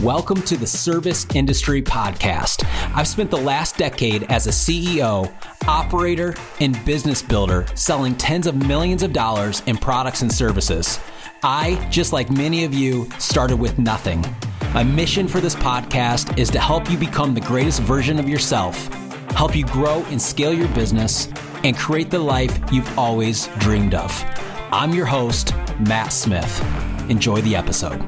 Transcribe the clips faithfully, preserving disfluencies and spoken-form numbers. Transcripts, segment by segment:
Welcome to the Service Industry Podcast. I've spent the last decade as a C E O, operator, and business builder selling tens of millions of dollars in products and services. I, just like many of you, started with nothing. My mission for this podcast is to help you become the greatest version of yourself, help you grow and scale your business, and create the life you've always dreamed of. I'm your host, Matt Smith. Enjoy the episode.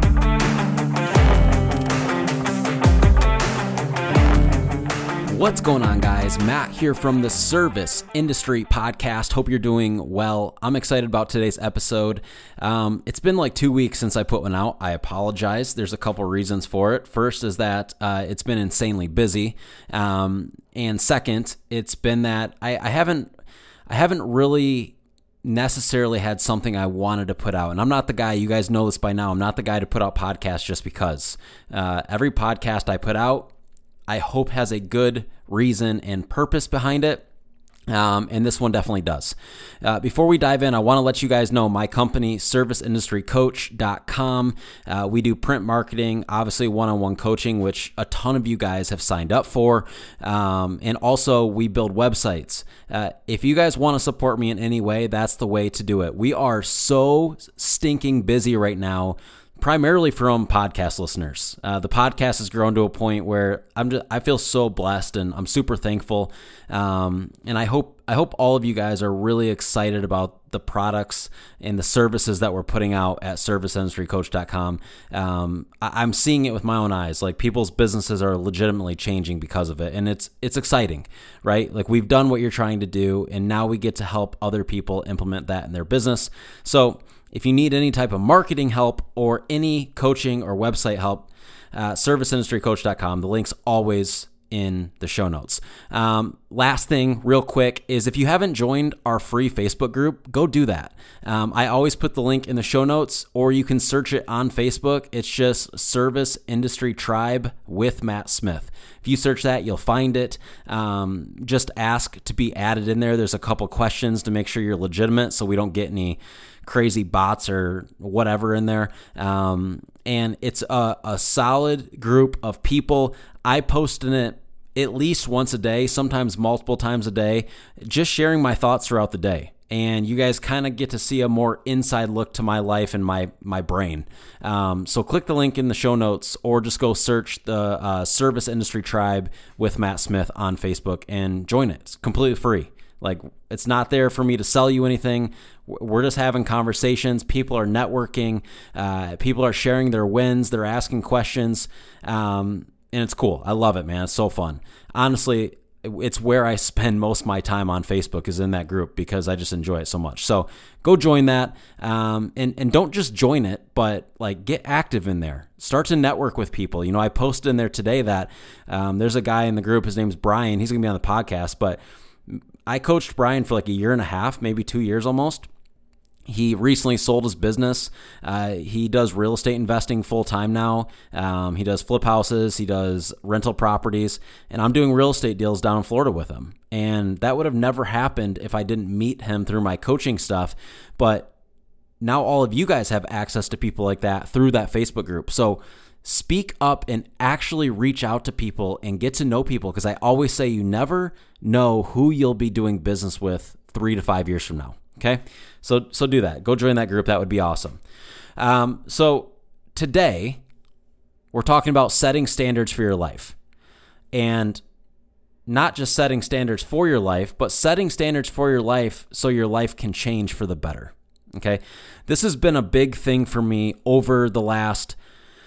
What's going on, guys? Matt here from the Service Industry Podcast. Hope you're doing well. I'm excited about today's episode. Um, it's been like two weeks since I put one out. I apologize. There's a couple reasons for it. First is that uh, it's been insanely busy, um, and second, it's been that I, I haven't, I haven't really necessarily had something I wanted to put out. And I'm not the guy, you guys know this by now, I'm not the guy to put out podcasts just because. Uh, every podcast I put out, I hope has a good reason and purpose behind it. Um, and this one definitely does. Uh, before we dive in, I want to let you guys know my company, service industry coach dot com. Uh, we do print marketing, obviously one-on-one coaching, which a ton of you guys have signed up for. Um, and also we build websites. Uh, if you guys want to support me in any way, that's the way to do it. We are so stinking busy right now, primarily from podcast listeners. Uh, the podcast has grown to a point where I'm just, I feel so blessed and I'm super thankful. Um, and I hope I hope all of you guys are really excited about the products and the services that we're putting out at service industry coach dot com. Um, I, I'm seeing it with my own eyes. Like, people's businesses are legitimately changing because of it, and it's it's exciting, right? Like, we've done what you're trying to do, and now we get to help other people implement that in their business. So if you need any type of marketing help or any coaching or website help, uh, service industry coach dot com. The link's always in the show notes. Um, last thing, real quick, is if you haven't joined our free Facebook group, go do that. Um, I always put the link in the show notes, or you can search it on Facebook. It's just Service Industry Tribe with Matt Smith. If you search that, you'll find it. Um, just ask to be added in there. There's a couple questions to make sure you're legitimate so we don't get any crazy bots or whatever in there. Um, and it's a, a solid group of people. I post in it at least once a day, sometimes multiple times a day, just sharing my thoughts throughout the day. And you guys kind of get to see a more inside look to my life and my my brain. Um, so click the link in the show notes, or just go search the uh, Service Industry Tribe with Matt Smith on Facebook and join it. It's completely free. Like, it's not there for me to sell you anything. We're just having conversations. People are networking. Uh, people are sharing their wins. They're asking questions. Um, and it's cool. I love it, man. It's so fun. Honestly, it's where I spend most of my time on Facebook, is in that group, because I just enjoy it so much. So go join that. Um, and, and don't just join it, but like, get active in there. Start to network with people. You know, I posted in there today that um, there's a guy in the group. His name's Brian. He's going to be on the podcast, but I coached Brian for like a year and a half, maybe two years almost. He recently sold his business. Uh, he does real estate investing full time now. Um, he does flip houses. He does rental properties. And I'm doing real estate deals down in Florida with him. And that would have never happened if I didn't meet him through my coaching stuff. But now all of you guys have access to people like that through that Facebook group. So speak up and actually reach out to people and get to know people, because I always say you never know who you'll be doing business with three to five years from now. Okay, so so do that. Go join that group. That would be awesome. Um, so today we're talking about setting standards for your life, and not just setting standards for your life, but setting standards for your life so your life can change for the better. Okay, this has been a big thing for me over the last,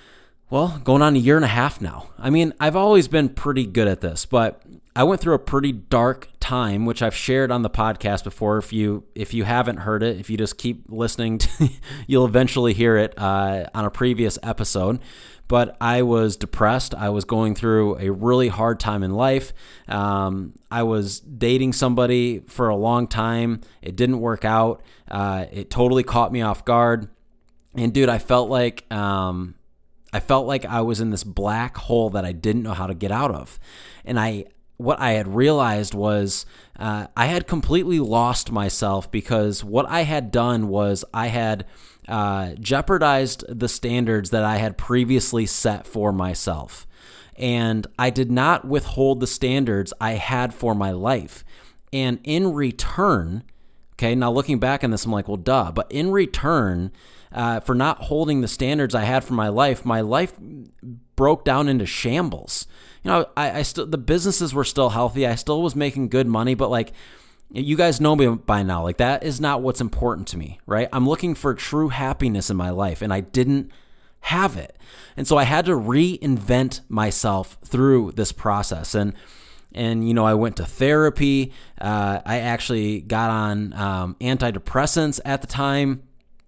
well, going on a year and a half now. I mean, I've always been pretty good at this, but I went through a pretty dark time, which I've shared on the podcast before. If you if you haven't heard it, if you just keep listening, to, you'll eventually hear it uh, on a previous episode. But I was depressed. I was going through a really hard time in life. Um, I was dating somebody for a long time. It didn't work out. Uh, it totally caught me off guard. And dude, I felt like um, I felt like I was in this black hole that I didn't know how to get out of. And I what I had realized was uh, I had completely lost myself, because what I had done was I had uh, jeopardized the standards that I had previously set for myself. And I did not withhold the standards I had for my life. And in return, okay, now looking back on this, I'm like, well, duh. But in return, uh, for not holding the standards I had for my life, my life broke down into shambles. You know, I, I still, the businesses were still healthy. I still was making good money, but like, you guys know me by now. Like, that is not what's important to me, right? I'm looking for true happiness in my life, and I didn't have it. And so I had to reinvent myself through this process. And, and you know, I went to therapy. Uh, I actually got on um, antidepressants at the time.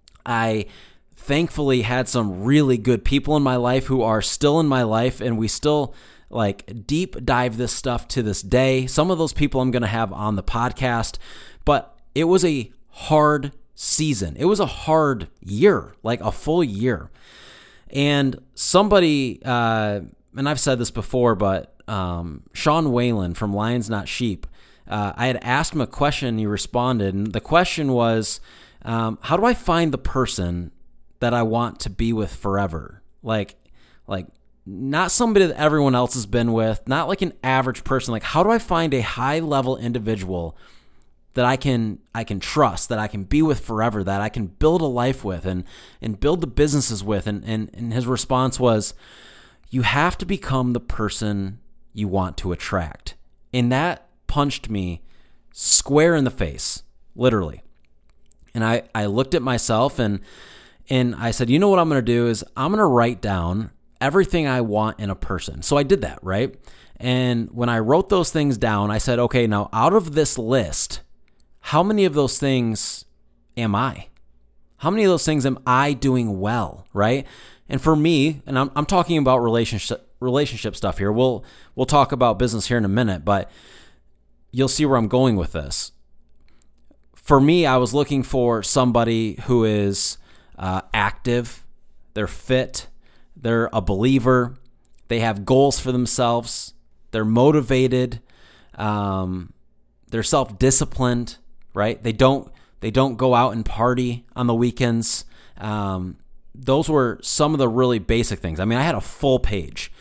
I thankfully had some really good people in my life who are still in my life, and we still like deep dive this stuff to this day. Some of those people I'm going to have on the podcast, but it was a hard season. It was a hard year, like a full year. And somebody, uh, and I've said this before, but um, Sean Whalen from Lions Not Sheep, uh, I had asked him a question and he responded. And the question was, um, how do I find the person that I want to be with forever? Like, like, not somebody that everyone else has been with, not like an average person. Like, how do I find a high-level individual that I can I can trust, that I can be with forever, that I can build a life with and and build the businesses with? And, and, and his response was, you have to become the person you want to attract. And that punched me square in the face, literally. And I, I looked at myself and and I said, you know what I'm going to do is I'm going to write down everything I want in a person. So I did that, right? And when I wrote those things down, I said, okay, now out of this list, how many of those things am I? How many of those things am I doing well, right? And for me, and I'm I'm talking about relationship relationship stuff here. We'll we'll talk about business here in a minute, but you'll see where I'm going with this. For me, I was looking for somebody who is uh, active, they're fit, they're a believer, they have goals for themselves, they're motivated, um, they're self-disciplined, right? They don't they don't go out and party on the weekends. Um, those were some of the really basic things. I mean, I had a full page,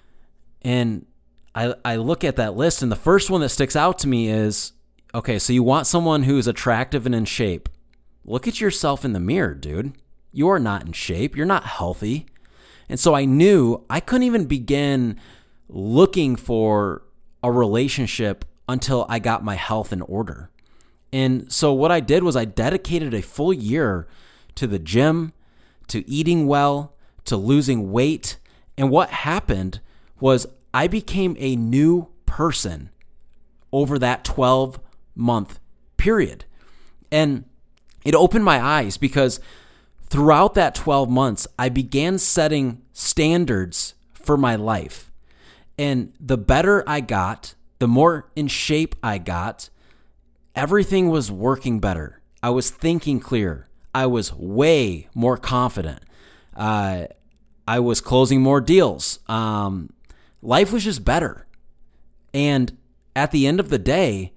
and I I look at that list, and the first one that sticks out to me is, okay, so you want someone who's attractive and in shape. Look at yourself in the mirror, dude. You are not in shape. You're not healthy. And so I knew I couldn't even begin looking for a relationship until I got my health in order. And so what I did was I dedicated a full year to the gym, to eating well, to losing weight. And what happened was I became a new person over that twelve month period. And it opened my eyes because throughout that twelve months, I began setting standards for my life. And the better I got, the more in shape I got, everything was working better. I was thinking clearer. I was way more confident. Uh, I was closing more deals. Um, life was just better. And at the end of the day,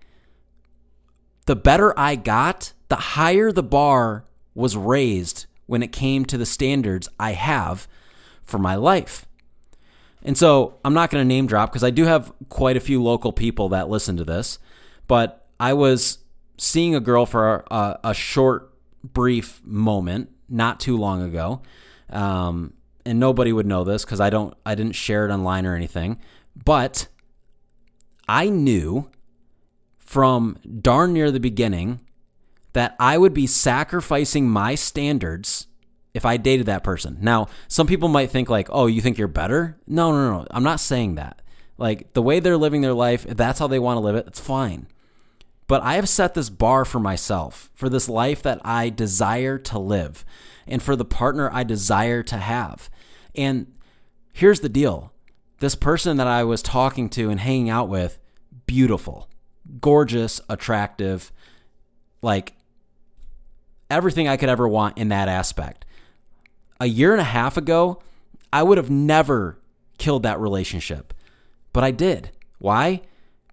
the better I got, the higher the bar was raised when it came to the standards I have for my life. And so I'm not going to name drop because I do have quite a few local people that listen to this, but I was seeing a girl for a, a short, brief moment not too long ago. Um, and nobody would know this because I don't, I didn't share it online or anything, but I knew from darn near the beginning that I would be sacrificing my standards if I dated that person. Now, some people might think like, oh, you think you're better? No, no, no. I'm not saying that. Like, the way they're living their life, if that's how they want to live it, it's fine. But I have set this bar for myself, for this life that I desire to live, and for the partner I desire to have. And here's the deal. This person that I was talking to and hanging out with, beautiful, gorgeous, attractive, like everything I could ever want in that aspect. A year and a half ago, I would have never killed that relationship, but I did. Why?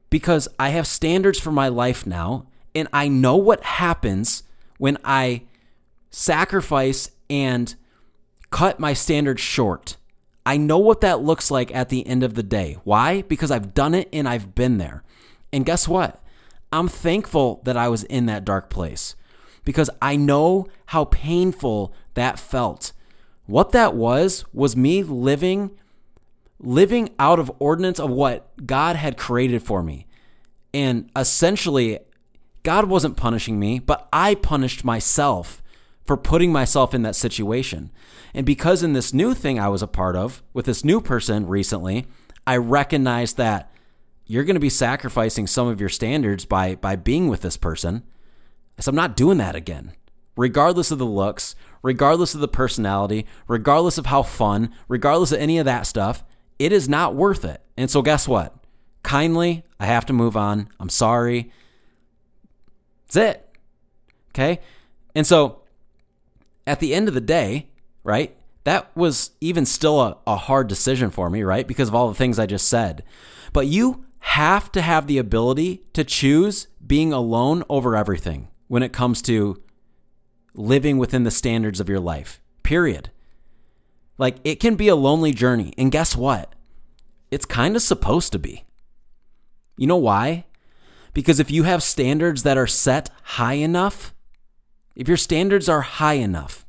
because I have standards for my life now, and I know what happens when I sacrifice and cut my standards short. I know what that looks like at the end of the day. Why? Because I've done it and I've been there. And guess what? I'm thankful that I was in that dark place because I know how painful that felt. What that was, was me living, living out of ordinance of what God had created for me. And essentially, God wasn't punishing me, but I punished myself for putting myself in that situation. And because in this new thing I was a part of with this new person recently, I recognized that you're going to be sacrificing some of your standards by, by being with this person. So I'm not doing that again, regardless of the looks, regardless of the personality, regardless of how fun, regardless of any of that stuff. It is not worth it. And so guess what? Kindly, I have to move on. I'm sorry. That's it. Okay? And so at the end of the day, right, that was even still a, a hard decision for me, right, because of all the things I just said. But you have to have the ability to choose being alone over everything when it comes to living within the standards of your life, period. Like, it can be a lonely journey. And guess what? It's kind of supposed to be. You know why? Because if you have standards that are set high enough, if your standards are high enough,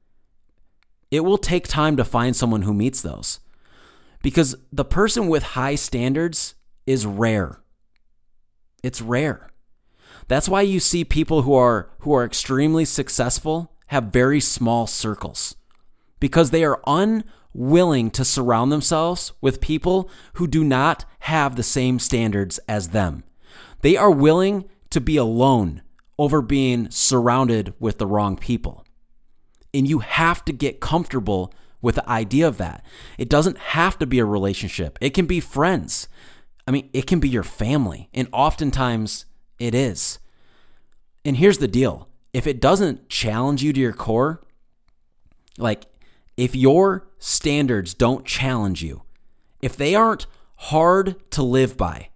it will take time to find someone who meets those. Because the person with high standards is rare. It's rare. That's why you see people who are who are extremely successful have very small circles. Because they are unwilling to surround themselves with people who do not have the same standards as them. They are willing to be alone over being surrounded with the wrong people. And you have to get comfortable with the idea of that. It doesn't have to be a relationship. It can be friends. I mean, it can be your family. And oftentimes it is. And here's the deal. If it doesn't challenge you to your core, like if your standards don't challenge you, if they aren't hard to live by,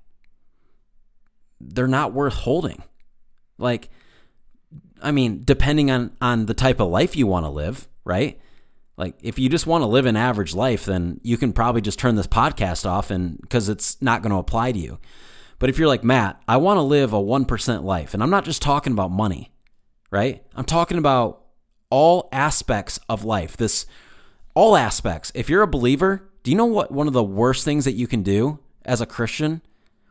they're not worth holding. Like, I mean, depending on, on the type of life you want to live, right? Like, if you just want to live an average life, then you can probably just turn this podcast off and because it's not going to apply to you. But if you're like, Matt, I want to live a one percent life, and I'm not just talking about money, right? I'm talking about all aspects of life. This, all aspects. If you're a believer, do you know what one of the worst things that you can do as a Christian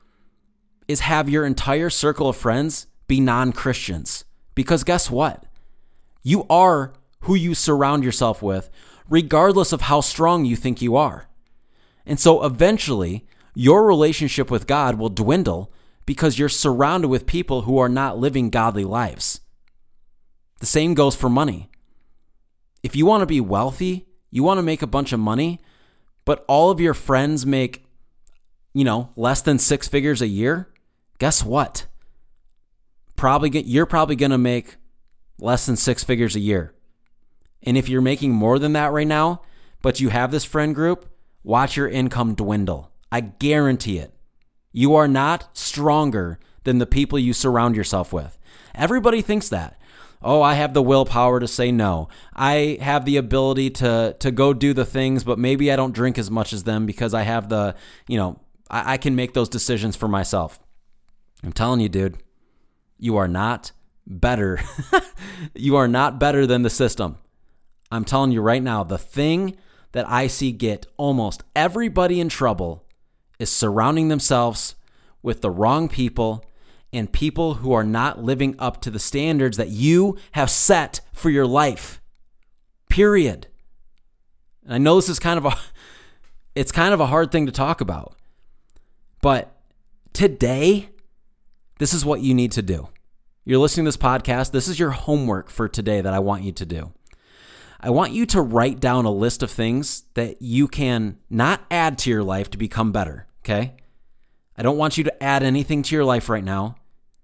is have your entire circle of friends be non-Christians? Because guess what? You are who you surround yourself with, regardless of how strong you think you are. And so eventually, your relationship with God will dwindle because you're surrounded with people who are not living godly lives. The same goes for money. If you want to be wealthy, you want to make a bunch of money, but all of your friends make, you know, less than six figures a year, guess what? Probably get, you're probably going to make less than six figures a year. And if you're making more than that right now, but you have this friend group, watch your income dwindle. I guarantee it. You are not stronger than the people you surround yourself with. Everybody thinks that. Oh, I have the willpower to say no. I have the ability to to go do the things, but maybe I don't drink as much as them because I have the, you know, I, I can make those decisions for myself. I'm telling you, dude, you are not better. You are not better than the system. I'm telling you right now, the thing that I see get almost everybody in trouble is surrounding themselves with the wrong people and people who are not living up to the standards that you have set for your life. Period. And I know this is kind of a, it's kind of a hard thing to talk about, but today, this is what you need to do. You're listening to this podcast. This is your homework for today that I want you to do. I want you to write down a list of things that you can not add to your life to become better, okay? I don't want you to add anything to your life right now.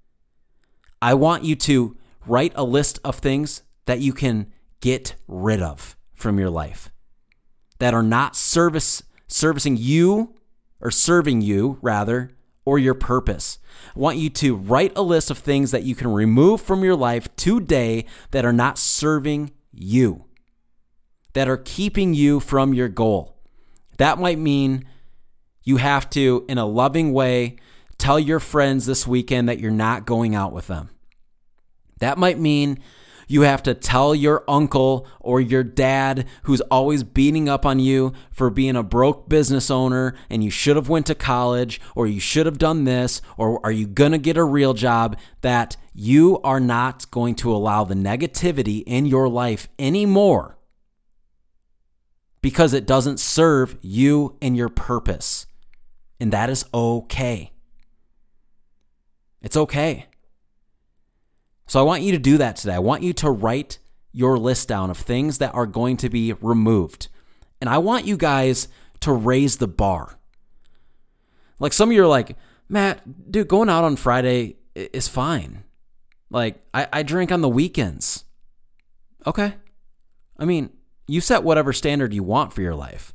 I want you to write a list of things that you can get rid of from your life that are not service servicing you or serving you, rather, or your purpose. I want you to write a list of things that you can remove from your life today that are not serving you, that are keeping you from your goal. That might mean you have to, in a loving way, tell your friends this weekend that you're not going out with them. That might mean you have to tell your uncle or your dad who's always beating up on you for being a broke business owner and you should have went to college or you should have done this or are you going to get a real job, that you are not going to allow the negativity in your life anymore because it doesn't serve you and your purpose. And that is okay. It's okay. So I want you to do that today. I want you to write your list down of things that are going to be removed. And I want you guys to raise the bar. Like some of you are like, Matt, dude, going out on Friday is fine. Like I, I drink on the weekends. Okay. I mean, you set whatever standard you want for your life.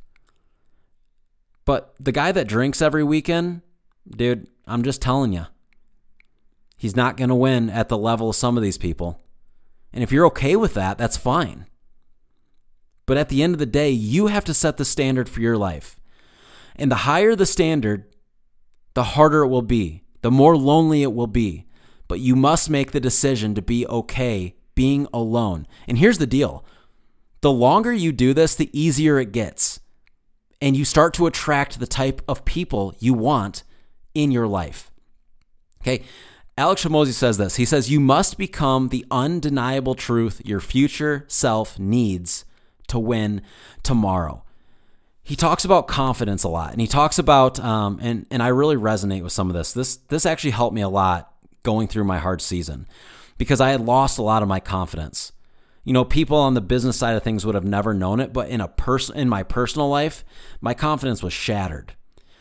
But the guy that drinks every weekend, dude, I'm just telling you, he's not going to win at the level of some of these people. And if you're okay with that, that's fine. But at the end of the day, you have to set the standard for your life. And the higher the standard, the harder it will be, the more lonely it will be. But you must make the decision to be okay being alone. And here's the deal. The longer you do this, the easier it gets. And you start to attract the type of people you want in your life. Okay? Alex Hormozi says this. He says, you must become the undeniable truth your future self needs to win tomorrow. He talks about confidence a lot, and he talks about, um, and, and I really resonate with some of this. This this actually helped me a lot going through my hard season because I had lost a lot of my confidence. You know, people on the business side of things would have never known it, but in a pers- in my personal life, my confidence was shattered.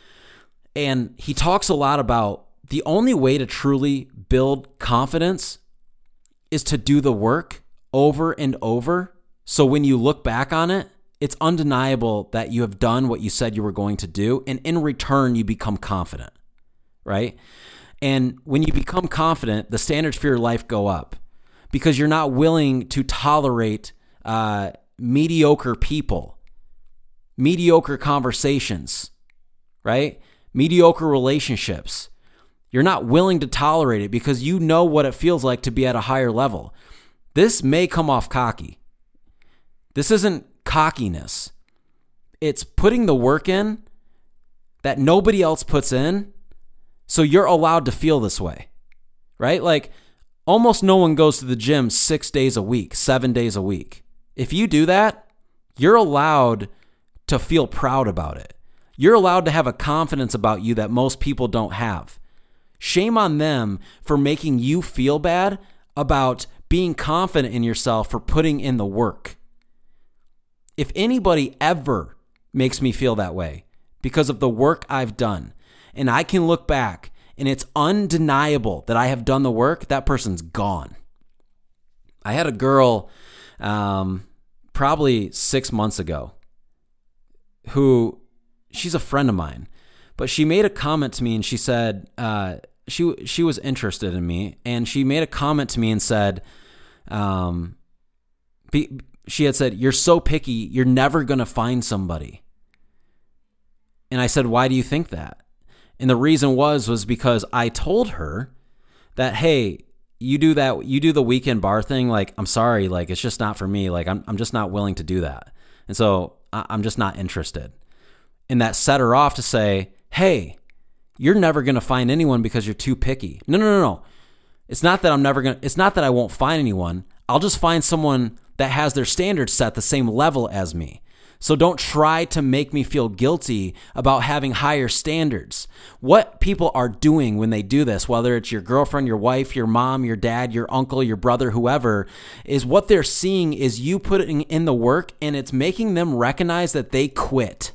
And he talks a lot about the only way to truly build confidence is to do the work over and over. So when you look back on it, it's undeniable that you have done what you said you were going to do. And in return, you become confident, right? And when you become confident, the standards for your life go up because you're not willing to tolerate uh, mediocre people, mediocre conversations, right? Mediocre relationships. You're not willing to tolerate it because you know what it feels like to be at a higher level. This may come off cocky. This isn't cockiness. It's putting the work in that nobody else puts in, so you're allowed to feel this way, right? Like almost no one goes to the gym six days a week, seven days a week. If you do that, you're allowed to feel proud about it. You're allowed to have a confidence about you that most people don't have. Shame on them for making you feel bad about being confident in yourself for putting in the work. If anybody ever makes me feel that way because of the work I've done, and I can look back and it's undeniable that I have done the work, that person's gone. I had a girl um, probably six months ago who, she's a friend of mine, but she made a comment to me and she said, uh, she she was interested in me, and she made a comment to me and said, um, be, she had said, "You're so picky, you're never going to find somebody." And I said, "Why do you think that?" And the reason was was because I told her that, "Hey, you do that, you do the weekend bar thing. Like, I'm sorry, like it's just not for me. Like, I'm I'm just not willing to do that, and so I, I'm just not interested." And that set her off to say, "Hey, you're never going to find anyone because you're too picky." No, no, no, no. It's not that I'm never going to, it's not that I won't find anyone. I'll just find someone that has their standards set the same level as me. So don't try to make me feel guilty about having higher standards. What people are doing when they do this, whether it's your girlfriend, your wife, your mom, your dad, your uncle, your brother, whoever, is what they're seeing is you putting in the work and it's making them recognize that they quit.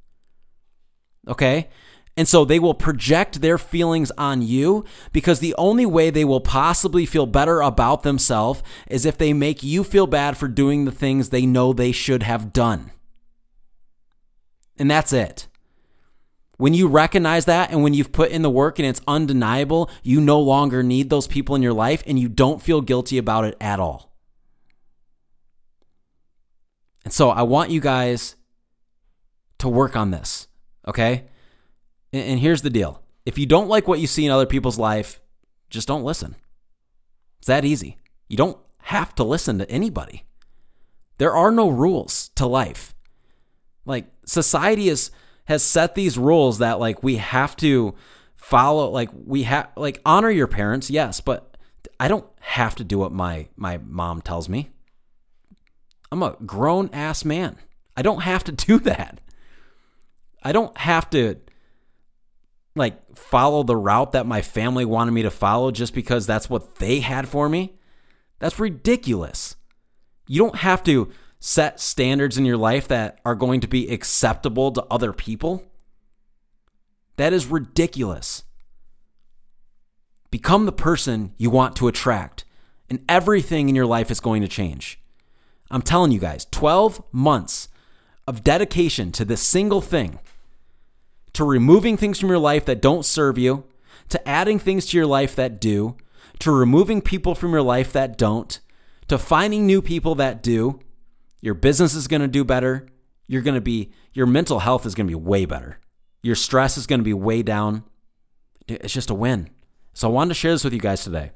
Okay? And so they will project their feelings on you because the only way they will possibly feel better about themselves is if they make you feel bad for doing the things they know they should have done. And that's it. When you recognize that and when you've put in the work and it's undeniable, you no longer need those people in your life and you don't feel guilty about it at all. And so I want you guys to work on this, okay? And here's the deal. If you don't like what you see in other people's life, just don't listen. It's that easy. You don't have to listen to anybody. There are no rules to life. Like, society is has set these rules that like we have to follow, like we have, like honor your parents, yes, but I don't have to do what my my mom tells me. I'm a grown ass man. I don't have to do that. I don't have to like follow the route that my family wanted me to follow just because that's what they had for me. That's ridiculous. You don't have to set standards in your life that are going to be acceptable to other people. That is ridiculous. Become the person you want to attract, and everything in your life is going to change. I'm telling you guys, twelve months of dedication to this single thing, to removing things from your life that don't serve you, to adding things to your life that do, to removing people from your life that don't, to finding new people that do. Your business is going to do better. You're going to be, your mental health is going to be way better. Your stress is going to be way down. It's just a win. So I wanted to share this with you guys today.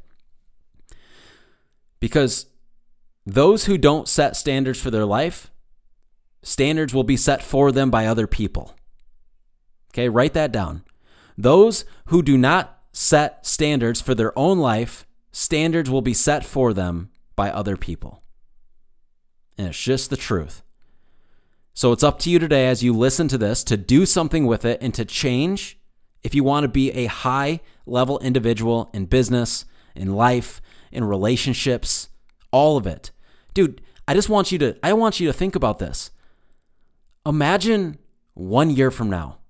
Because those who don't set standards for their life, standards will be set for them by other people. Okay, write that down. Those who do not set standards for their own life, standards will be set for them by other people. And it's just the truth. So it's up to you today as you listen to this to do something with it and to change if you want to be a high-level individual in business, in life, in relationships, all of it. Dude, I just want you to I want you to think about this. Imagine one year from now.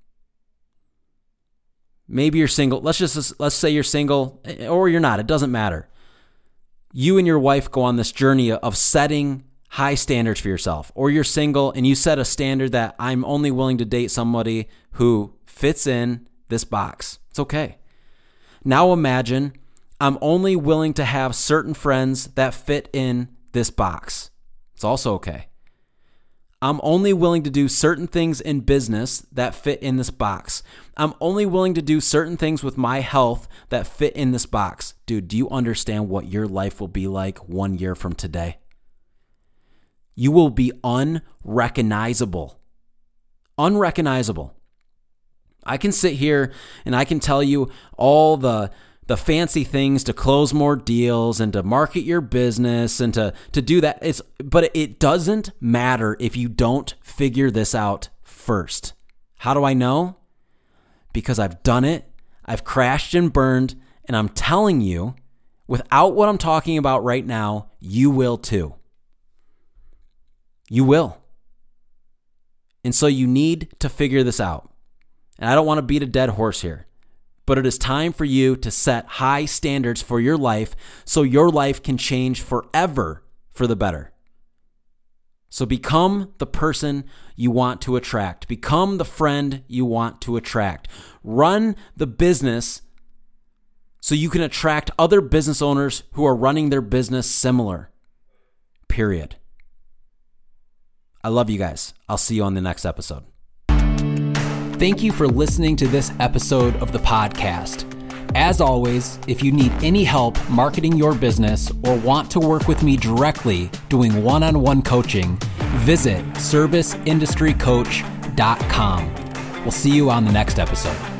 Maybe you're single. Let's just let's say you're single or you're not. It doesn't matter. You and your wife go on this journey of setting high standards for yourself, or you're single and you set a standard that I'm only willing to date somebody who fits in this box. It's okay. Now imagine I'm only willing to have certain friends that fit in this box. It's also okay. I'm only willing to do certain things in business that fit in this box. I'm only willing to do certain things with my health that fit in this box. Dude, do you understand what your life will be like one year from today? You will be unrecognizable. Unrecognizable. I can sit here and I can tell you all the the fancy things to close more deals and to market your business and to, to do that. It's, but it doesn't matter if you don't figure this out first. How do I know? Because I've done it. I've crashed and burned. And I'm telling you, without what I'm talking about right now, you will too. You will. And so you need to figure this out. And I don't want to beat a dead horse here, but it is time for you to set high standards for your life so your life can change forever for the better. So become the person you want to attract. Become the friend you want to attract. Run the business so you can attract other business owners who are running their business similar. Period. I love you guys. I'll see you on the next episode. Thank you for listening to this episode of the podcast. As always, if you need any help marketing your business or want to work with me directly doing one-on-one coaching, visit service industry coach dot com. We'll see you on the next episode.